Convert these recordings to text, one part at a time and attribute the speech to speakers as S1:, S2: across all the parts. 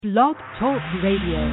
S1: Blog Talk Radio.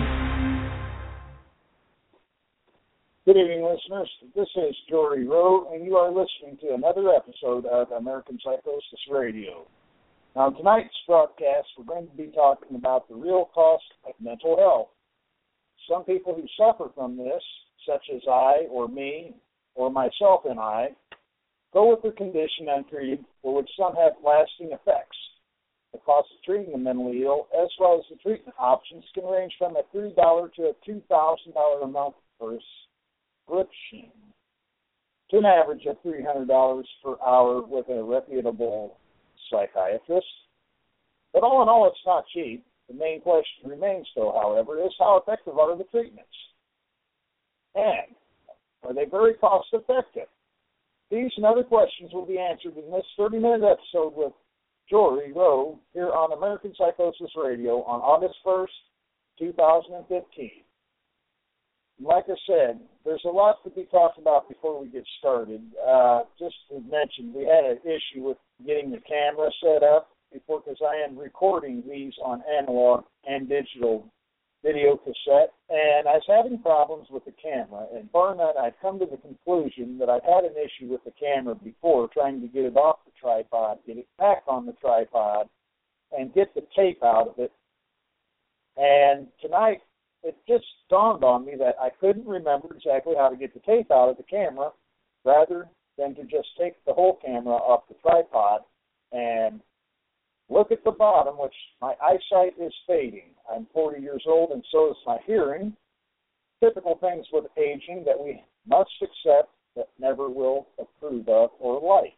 S2: Good evening, listeners. This is Jory Rowe, and you are listening to another episode of American Psychosis Radio. Now, on tonight's broadcast, we're going to be talking about the real cost of mental health. Some people who suffer from this, such as I or me or myself and I, go with their condition untreated, for which some have lasting effects. The cost of treating the mentally ill, as well as the treatment options, can range from a $3 to a $2,000 a month prescription, to an average of $300 per hour with a reputable psychiatrist. But all in all, it's not cheap. The main question remains, though, however, is how effective are the treatments? And are they very cost-effective? These and other questions will be answered in this 30-minute episode with Jory Rowe here on American Psychosis Radio on August 1st, 2015. Like I said, there's a lot to be talked about before we get started. Just to mention, we had an issue with getting the camera set up before, because I am recording these on analog and digital video cassette, and I was having problems with the camera. And bar none, I'd come to the conclusion that I'd had an issue with the camera before, trying to get it off the tripod, get it back on the tripod, and get the tape out of it. And tonight, it just dawned on me that I couldn't remember exactly how to get the tape out of the camera, rather than to just take the whole camera off the tripod and look at the bottom, which my eyesight is fading. I'm 40 years old, and so is my hearing. Typical things with aging that we must accept, but never will approve of or like.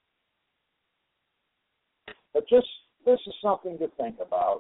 S2: But this is something to think about.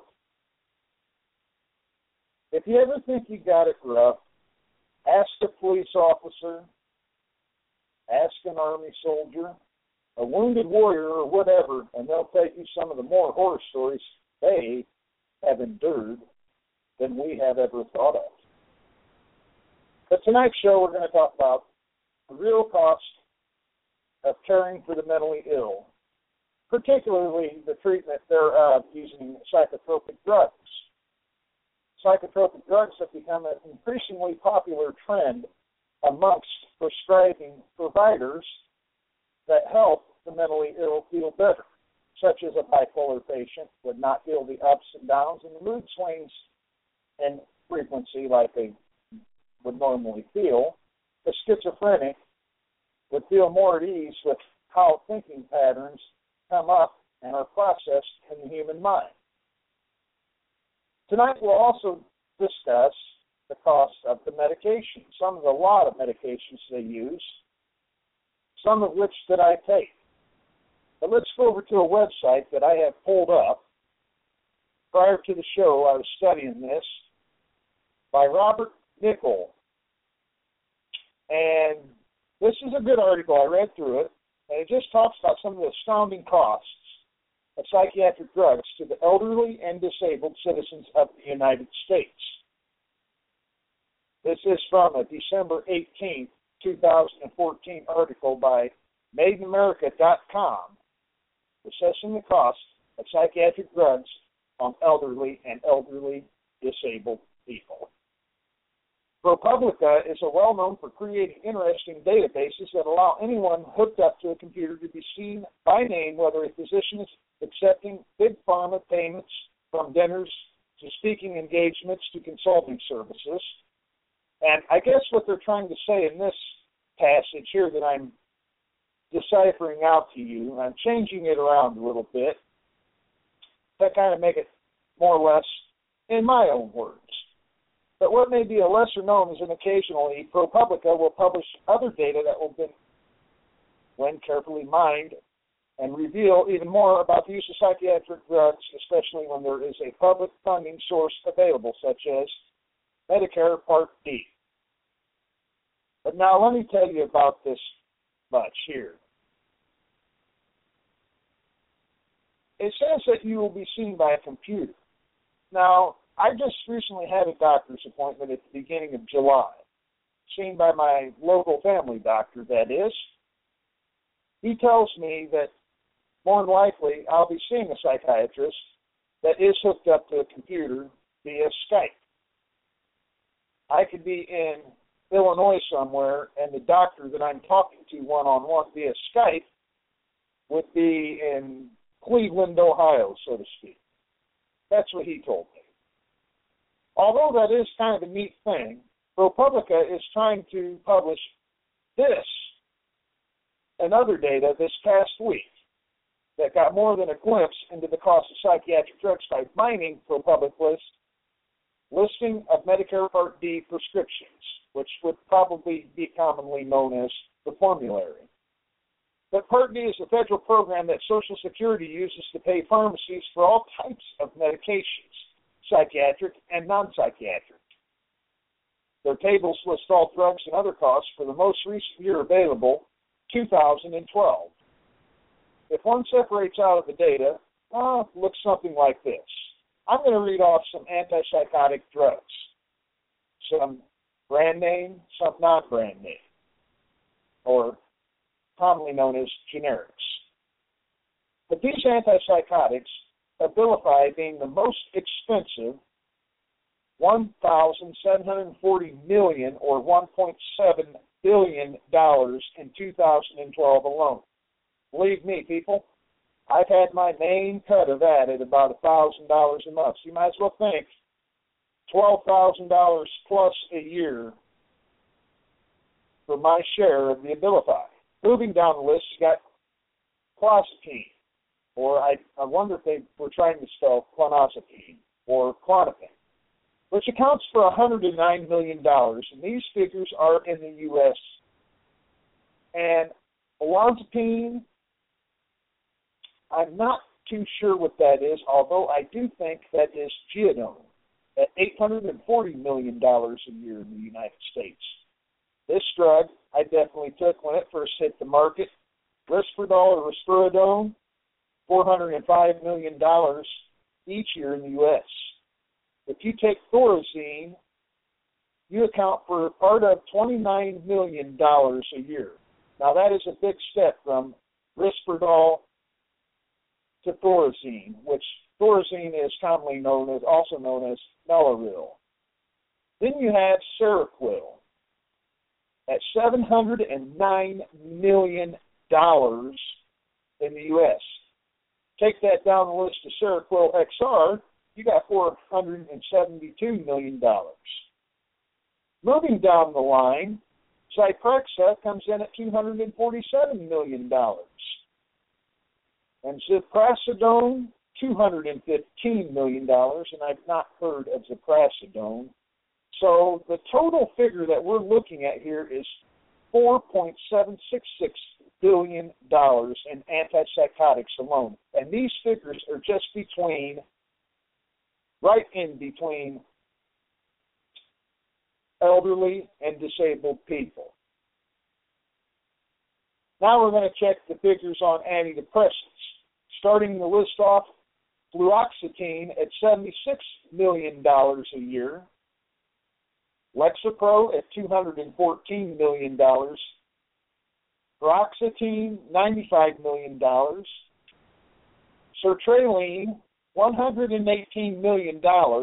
S2: If you ever think you got it rough, ask a police officer, ask an army soldier, a wounded warrior, or whatever, and they'll tell you some of the more horror stories they have endured than we have ever thought of. But tonight's show, we're going to talk about the real cost of caring for the mentally ill, particularly the treatment thereof using psychotropic drugs. Psychotropic drugs have become an increasingly popular trend amongst prescribing providers that help the mentally ill feel better, such as a bipolar patient would not feel the ups and downs and the mood swings and frequency like they would normally feel. A schizophrenic would feel more at ease with how thinking patterns come up and are processed in the human mind. Tonight we'll also discuss the cost of the medication. Some of the lot of medications they use, some of which that I take. But let's go over to a website that I have pulled up. Prior to the show, I was studying this by Robert Nichol. And this is a good article. I read through it. And it just talks about some of the astounding costs of psychiatric drugs to the elderly and disabled citizens of the United States. This is from a December 18th, 2014 article by MadeInAmerica.com, assessing the cost of psychiatric drugs on elderly and elderly disabled people. ProPublica is well known for creating interesting databases that allow anyone hooked up to a computer to be seen by name, whether a physician is accepting big pharma payments from dinners to speaking engagements to consulting services. And I guess what they're trying to say in this passage here that I'm deciphering out to you, I'm changing it around a little bit to kind of make it more or less in my own words. But what may be a lesser known is, and occasionally, ProPublica will publish other data that will be, when carefully mined, and reveal even more about the use of psychiatric drugs, especially when there is a public funding source available, such as Medicare Part D. But now let me tell you about this much here. It says that you will be seen by a computer. Now, I just recently had a doctor's appointment at the beginning of July, seen by my local family doctor, that is. He tells me that more than likely I'll be seeing a psychiatrist that is hooked up to a computer via Skype. I could be in Illinois somewhere, and the doctor that I'm talking to one-on-one via Skype would be in Cleveland, Ohio, so to speak. That's what he told me. Although that is kind of a neat thing, ProPublica is trying to publish this and other data this past week that got more than a glimpse into the cost of psychiatric drugs by mining ProPublica's listing of Medicare Part D prescriptions, which would probably be commonly known as the formulary. But Part D is a federal program that Social Security uses to pay pharmacies for all types of medications, psychiatric and non-psychiatric. Their tables list all drugs and other costs for the most recent year available, 2012. If one separates out of the data, it looks something like this. I'm going to read off some antipsychotic drugs. Some brand name, some non-brand name, or commonly known as generics. But these antipsychotics, Abilify being the most expensive, $1,740 million or $1.7 billion in 2012 alone. Believe me, people, I've had my main cut of that at about $1,000 a month. So you might as well think $12,000 plus a year for my share of the Abilify. Moving down the list, you got clozapine, or I wonder if they were trying to spell clonazepine or Klonopin, which accounts for $109 million, and these figures are in the U.S. And olanzapine, I'm not too sure what that is, although I do think that is Geodone at $840 million a year in the United States. This drug I definitely took when it first hit the market. Risperdal or Risperidone, $405 million each year in the U.S. If you take Thorazine, you account for part of $29 million a year. Now that is a big step from Risperdal to Thorazine, which Thorazine is commonly also known as Mellaril. Then you have Seroquel at $709 million in the U.S. Take that down the list to Seroquel XR, you got $472 million. Moving down the line, Zyprexa comes in at $247 million. And Ziprasidone, $215 million, and I've not heard of Ziprasidone. So the total figure that we're looking at here is $4.766 billion in antipsychotics alone. And these figures are just right in between elderly and disabled people. Now we're going to check the figures on antidepressants. Starting the list off, fluoxetine at $76 million a year, Lexapro at $214 million, Paroxetine, $95 million, Sertraline, $118 million,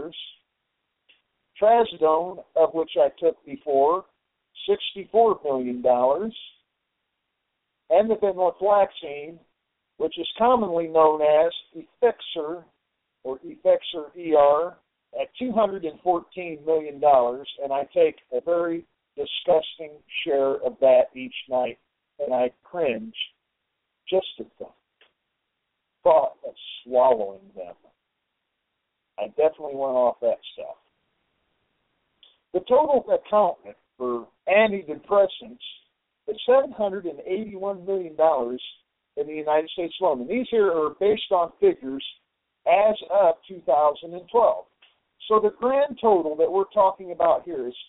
S2: Trazodone, of which I took before, $64 million, and the venlafaxine, which is commonly known as Effexor, or Effexor ER, at $214 million, and I take a very disgusting share of that each night, and I cringe just at the thought of swallowing them. I definitely went off that stuff. The total account for antidepressants is $781 million in the United States alone. And these here are based on figures as of 2012. So the grand total that we're talking about here is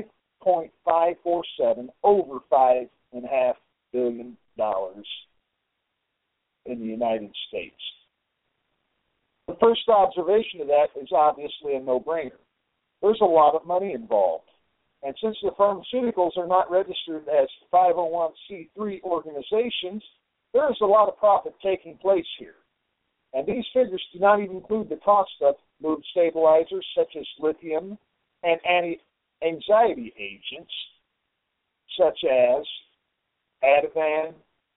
S2: 5.547, over $5.5 billion in the United States. The first observation of that is obviously a no-brainer. There's a lot of money involved. And since the pharmaceuticals are not registered as 501c3 organizations, there is a lot of profit taking place here. And these figures do not even include the cost of mood stabilizers such as lithium, and anti-anxiety agents such as Ativan,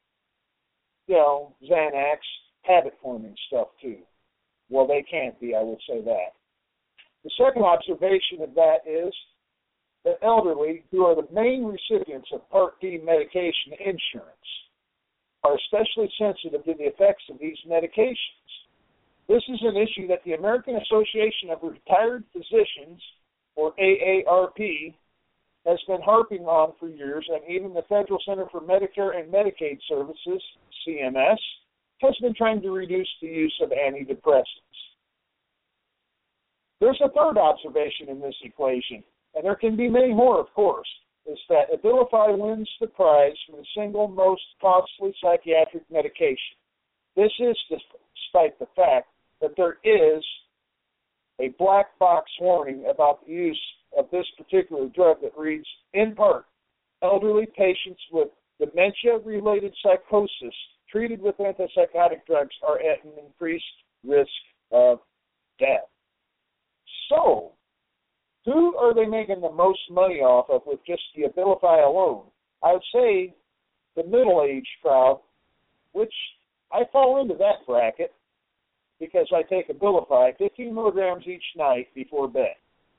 S2: Xanax, habit-forming stuff too. Well, they can't be, I will say that. The second observation of that is that elderly, who are the main recipients of Part D medication insurance, are especially sensitive to the effects of these medications. This is an issue that the American Association of Retired Physicians, or AARP, has been harping on for years, and even the Federal Center for Medicare and Medicaid Services, CMS, has been trying to reduce the use of antidepressants. There's a third observation in this equation, and there can be many more, of course, is that Abilify wins the prize for the single most costly psychiatric medication. This is despite the fact that there is a black box warning about the use of this particular drug that reads, in part, elderly patients with dementia-related psychosis treated with antipsychotic drugs are at an increased risk of death. So, who are they making the most money off of with just the Abilify alone? I would say the middle-aged crowd, which I fall into that bracket because I take Abilify 15 milligrams each night before bed.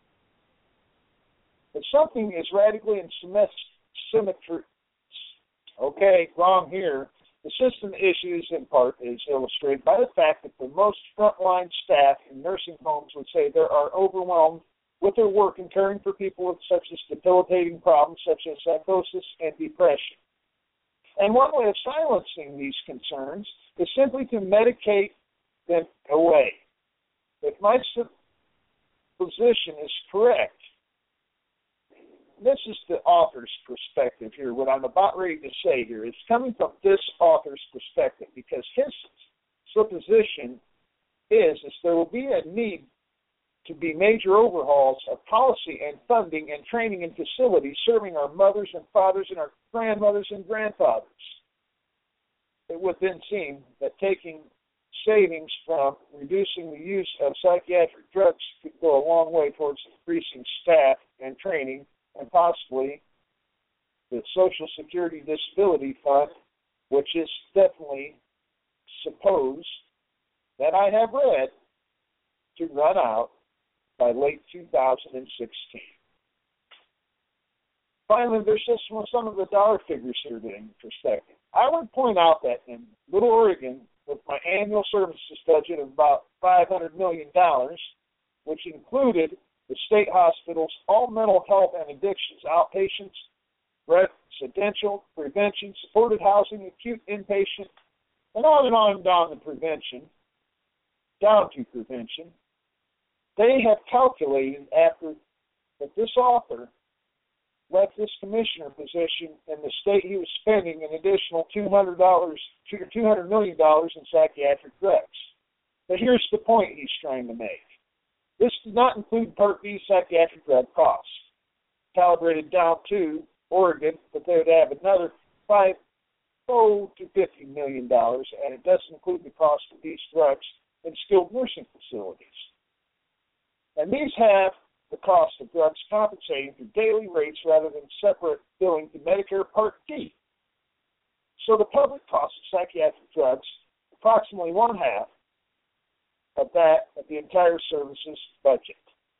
S2: But something is radically in symmetry. Okay, wrong here. The system issues, in part, is illustrated by the fact that the most frontline staff in nursing homes would say they are overwhelmed with their work in caring for people with such as debilitating problems such as psychosis and depression. And one way of silencing these concerns is simply to medicate them away. If my supposition is correct, this is the author's perspective here. What I'm about ready to say here is coming from this author's perspective, because his supposition is there will be a need to be major overhauls of policy and funding and training in facilities serving our mothers and fathers and our grandmothers and grandfathers. It would then seem that taking savings from reducing the use of psychiatric drugs could go a long way towards increasing staff and training, and possibly the Social Security Disability Fund, which is definitely supposed that I have read to run out by late 2016. Finally, there's just some of the dollar figures here in perspective. I would point out that in Little Oregon, with my annual services budget of about $500 million, which included the state hospitals, all mental health and addictions, outpatients, residential, prevention, supported housing, acute inpatient, and on down to prevention, they have calculated after that this author left this commissioner position in the state he was spending an additional $200 million in psychiatric drugs. But here's the point he's trying to make. This does not include Part B psychiatric drug costs, calibrated down to Oregon, but they would have another $50 to $50 million, and it doesn't include the cost of these drugs in skilled nursing facilities. And these have the cost of drugs compensating through daily rates rather than separate billing to Medicare Part D. So the public cost of psychiatric drugs, approximately one-half of that of the entire services budget.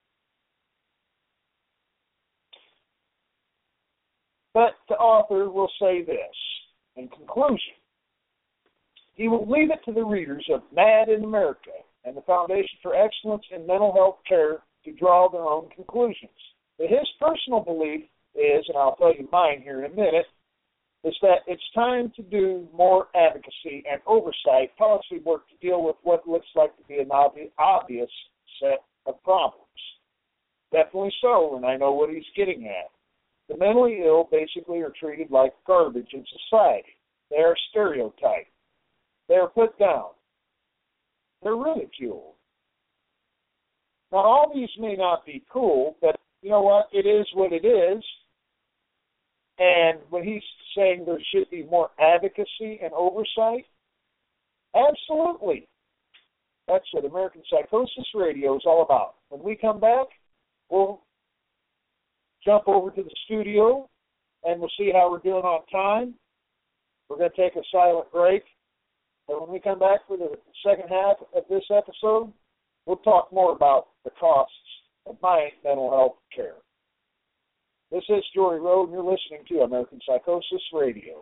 S2: But the author will say this, in conclusion, he will leave it to the readers of Mad in America and the Foundation for Excellence in Mental Health Care to draw their own conclusions. But his personal belief is, and I'll tell you mine here in a minute, is that it's time to do more advocacy and oversight policy work to deal with what looks like to be an obvious set of problems. Definitely so, and I know what he's getting at. The mentally ill basically are treated like garbage in society. They are stereotyped. They are put down. They're ridiculed. Now, all these may not be cool, but you know what? It is what it is. And when he's saying there should be more advocacy and oversight, absolutely. That's what American Psychosis Radio is all about. When we come back, we'll jump over to the studio, and we'll see how we're doing on time. We're going to take a silent break. And when we come back for the second half of this episode, we'll talk more about the costs of my mental health care. This is Jory Road, and you're listening to American Psychosis Radio.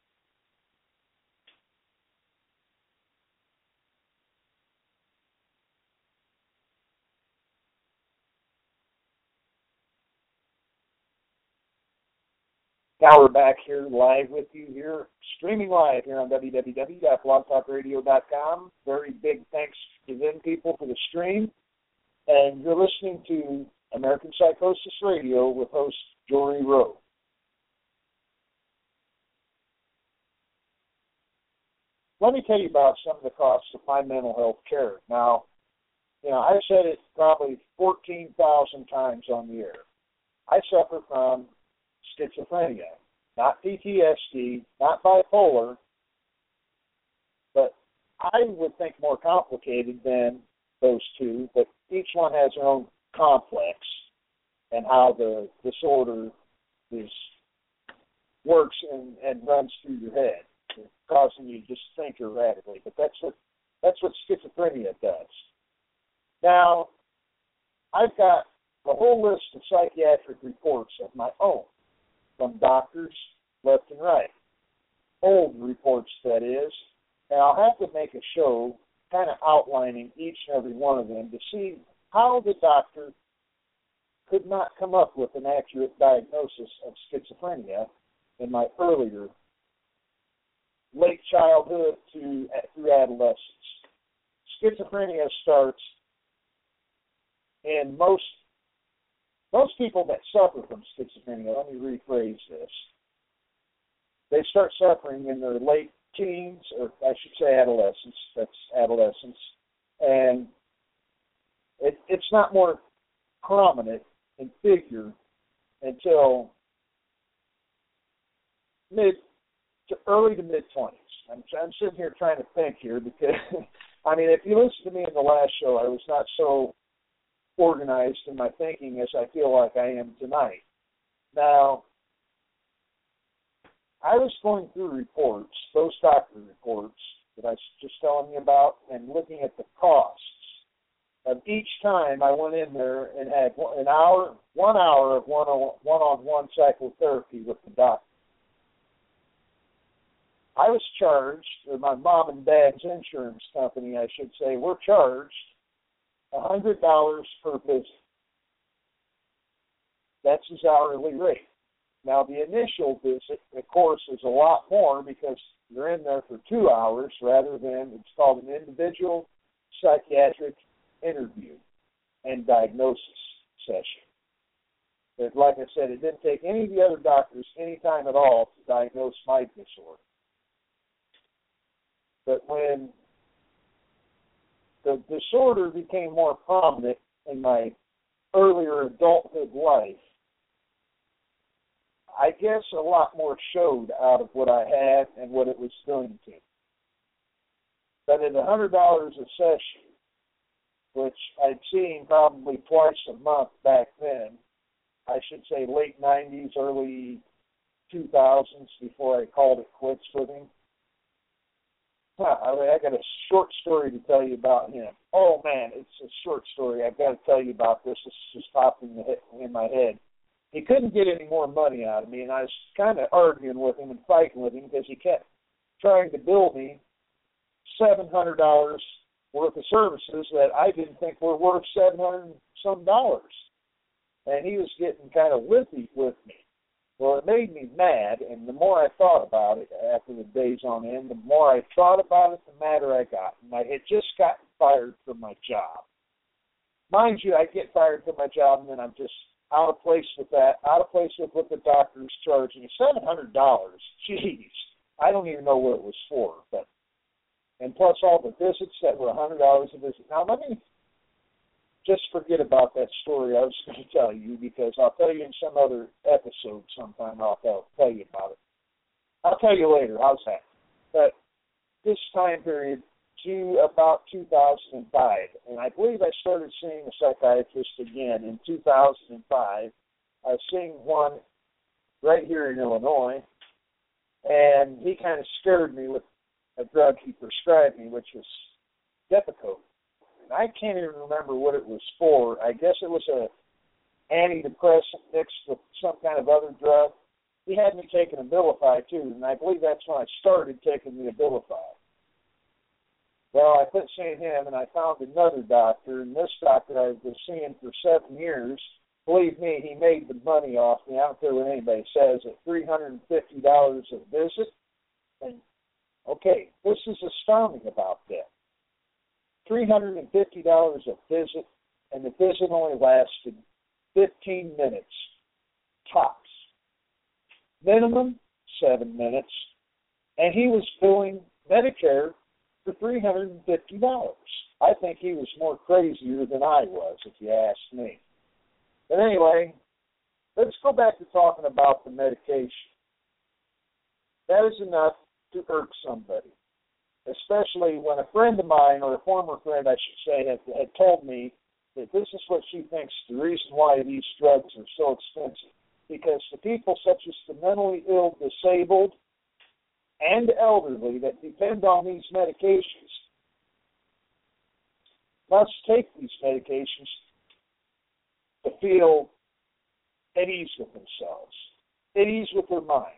S2: Now we're back here live with you here, streaming live here on www.blogtalkradio.com. Very big thanks to them people for the stream. And you're listening to American Psychosis Radio with host Jory Rowe. Let me tell you about some of the costs of my mental health care. Now, I've said it probably 14,000 times on the air. I suffer from schizophrenia, not PTSD, not bipolar, but I would think more complicated than those two, but each one has their own complex and how the disorder works and runs through your head, causing you to just think erratically. But that's what schizophrenia does. Now, I've got a whole list of psychiatric reports of my own, from doctors left and right. Old reports, that is. And I'll have to make a show kind of outlining each and every one of them to see how the doctor could not come up with an accurate diagnosis of schizophrenia in my earlier late childhood through adolescence. Schizophrenia starts in most people that suffer from schizophrenia. Let me rephrase this. They start suffering in their late teens, or I should say adolescence. That's adolescence. And it's not more prominent in figure until early to mid-20s. I'm sitting here trying to think here because, if you listen to me in the last show, I was not so organized in my thinking as I feel like I am tonight. Now, I was going through reports, those doctor reports that I was just telling you about, and looking at the costs of each time I went in there and had 1 hour of one-on-one psychotherapy with the doctor. I was charged, or my mom and dad's insurance company, I should say, were charged $100 per visit. That's his hourly rate. Now, the initial visit, of course, is a lot more because you're in there for 2 hours rather than, it's called an individual psychiatric interview and diagnosis session. But like I said, it didn't take any of the other doctors any time at all to diagnose my disorder. But when the disorder became more prominent in my earlier adulthood life, I guess a lot more showed out of what I had and what it was doing to me. But at $100 a session, which I'd seen probably twice a month back then, I should say late 90s, early 2000s, before I called it quits with him. I got a short story to tell you about him. Oh, man, it's a short story. I've got to tell you about this. This just popped in my head. He couldn't get any more money out of me, and I was kind of arguing with him and fighting with him because he kept trying to bill me $700 worth of services that I didn't think were worth $700 and some dollars. And he was getting kind of whippy with me. Well, it made me mad, and the more I thought about it after the days on end, the more I thought about it, the madder I got. And I had just gotten fired from my job. Mind you, I get fired from my job, and then I'm just out of place with that, out of place with what the doctor's charging. $700, jeez. I don't even know what it was for. And plus all the visits that were $100 a visit. Now, let me just forget about that story I was going to tell you, because I'll tell you in some other episode sometime. I'll tell you about it. I'll tell you later. How's that? But this time period to about 2005, and I believe I started seeing a psychiatrist again in 2005. I was seeing one right here in Illinois, and he kind of scared me with a drug he prescribed me, which was Depakote. And I can't even remember what it was for. I guess it was a antidepressant mixed with some kind of other drug. He had me taking Abilify too, and I believe that's when I started taking the Abilify. Well, I quit seeing him, and I found another doctor, and this doctor I was seeing for 7 years. Believe me, he made the money off me. I don't care what anybody says, at $350 a visit. And, okay, this is astounding about that. $350 a visit, and the visit only lasted 15 minutes, tops. Minimum, 7 minutes. And he was billing Medicare for $350. I think he was more crazier than I was, if you ask me. But anyway, let's go back to talking about the medication. That is enough to irk somebody, especially when a friend of mine, or a former friend, I should say, had told me that this is what she thinks the reason why these drugs are so expensive. Because the people such as the mentally ill, disabled, and elderly that depend on these medications must take these medications to feel at ease with themselves, at ease with their mind.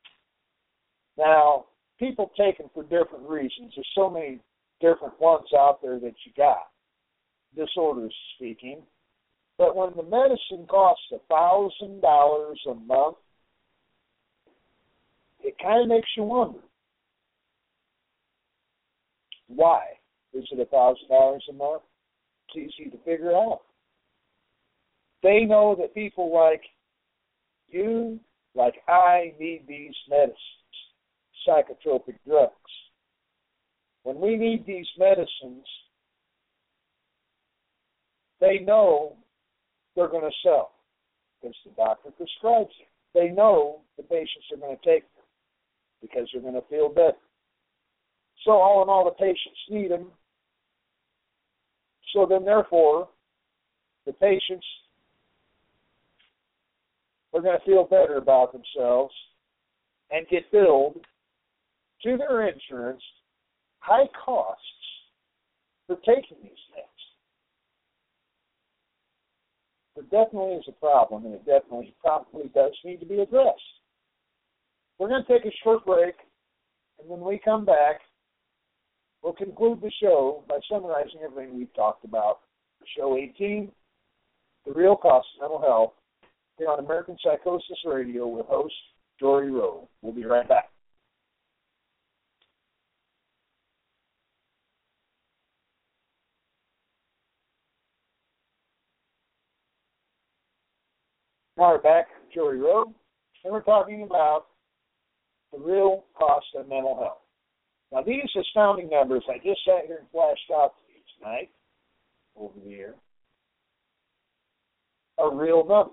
S2: Now, people take them for different reasons. There's so many different ones out there that you got, disorders speaking. But when the medicine costs $1,000 a month, it kind of makes you wonder, why is it $1,000 a month? It's easy to figure out. They know that people like you, like I, need these medicines, psychotropic drugs. When we need these medicines, they know they're going to sell because the doctor prescribes it. They know the patients are going to take them because they're going to feel better. So all in all, the patients need them. So then, therefore, the patients are going to feel better about themselves and get billed to their insurance high costs for taking these things. There definitely is a problem, and it definitely probably does need to be addressed. We're going to take a short break, and when we come back, we'll conclude the show by summarizing everything we've talked about. Show 18, The Real Cost of Mental Health, here on American Psychosis Radio with host Jory Rowe. We'll be right back. Now we're back, Jory Rowe, and we're talking about the real cost of mental health. Now, these astounding numbers I just sat here and flashed out to you tonight, over the air, are real numbers.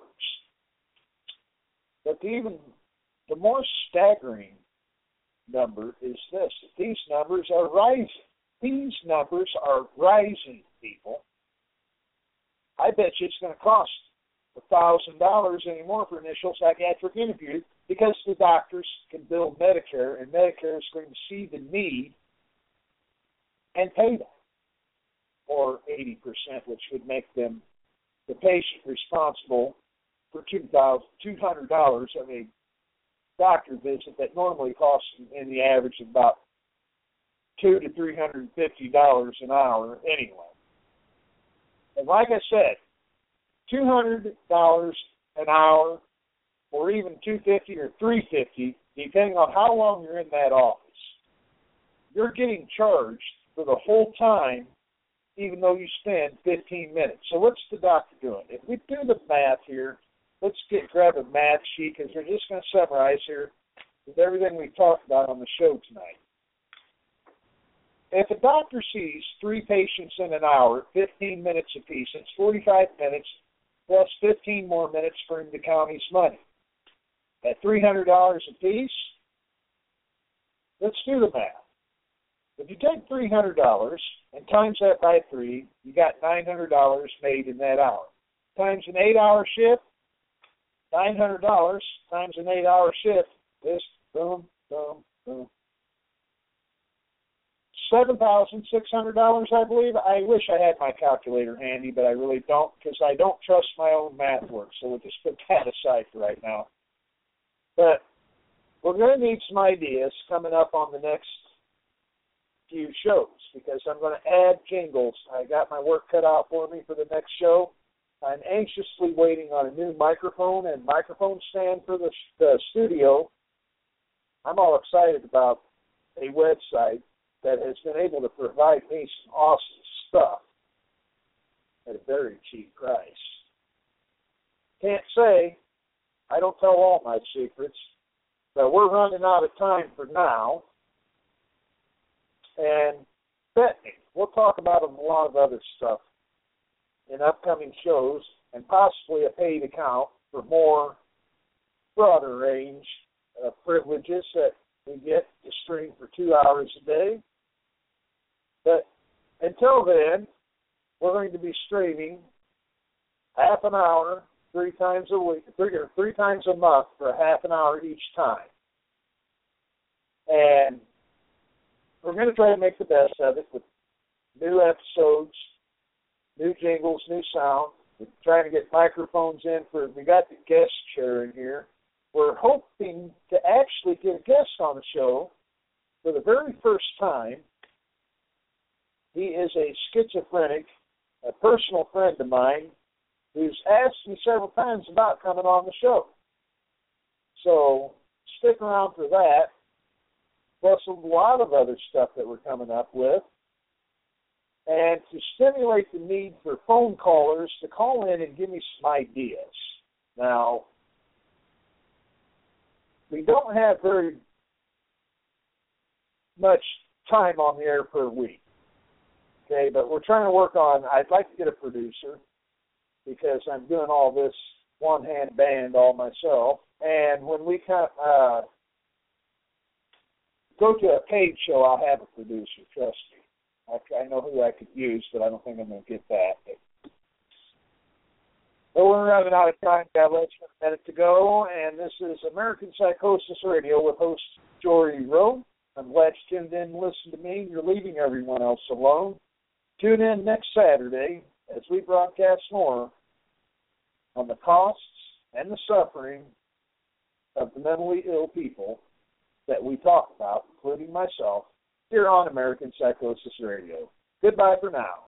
S2: But even the more staggering number is this: that these numbers are rising. These numbers are rising, people. I bet you it's going to cost $1,000 anymore for initial psychiatric interview because the doctors can bill Medicare, and Medicare is going to see the need and pay them, or 80%, which would make them, the patient, responsible for $200 of a doctor visit that normally costs in the average of about $200 to $350 an hour anyway. And like I said, $200 an hour, or even $250 or $350, depending on how long you're in that office. You're getting charged for the whole time, even though you spend 15 minutes. So what's the doctor doing? If we do the math here, let's grab a math sheet, because we're just going to summarize here with everything we've talked about on the show tonight. If a doctor sees 3 patients in an hour, 15 minutes apiece, it's 45 minutes, plus 15 more minutes for him to count his money. At $300 apiece, let's do the math. If you take $300 and times that by 3, you got $900 made in that hour. Times an 8-hour shift, $900 times an 8-hour shift, this, boom, boom, boom. $7,600, I believe. I wish I had my calculator handy, but I really don't, because I don't trust my own math work. So we'll just put that aside for right now. But we're going to need some ideas coming up on the next few shows, because I'm going to add jingles. I got my work cut out for me for the next show. I'm anxiously waiting on a new microphone and microphone stand for the studio. I'm all excited about a website that has been able to provide me some awesome stuff at a very cheap price. Can't say, I don't tell all my secrets, but we're running out of time for now. And bet me, we'll talk about a lot of other stuff in upcoming shows, and possibly a paid account for more broader range of privileges that we get to stream for 2 hours a day. But until then, we're going to be streaming half an hour, 3 times a week, 3 times a month for a half an hour each time. And we're going to try to make the best of it with new episodes, new jingles, new sound. We're trying to get microphones in we got the guest chair in here. We're hoping to actually get a guest on the show for the very first time. He is a schizophrenic, a personal friend of mine, who's asked me several times about coming on the show. So stick around for that, plus a lot of other stuff that we're coming up with. And to stimulate the need for phone callers to call in and give me some ideas. Now, we don't have very much time on the air per week, okay? But we're trying to work on, I'd like to get a producer, because I'm doing all this one-hand band all myself. And when we go to a paid show, I'll have a producer, trust me. I know who I could use, but I don't think I'm going to get that. But we're running out of time. Got less than a minute to go, and this is American Psychosis Radio with host Jory Rowe. I'm glad you tuned in and listened to me. You're leaving everyone else alone. Tune in next Saturday as we broadcast more on the costs and the suffering of the mentally ill people that we talk about, including myself, here on American Psychosis Radio. Goodbye for now.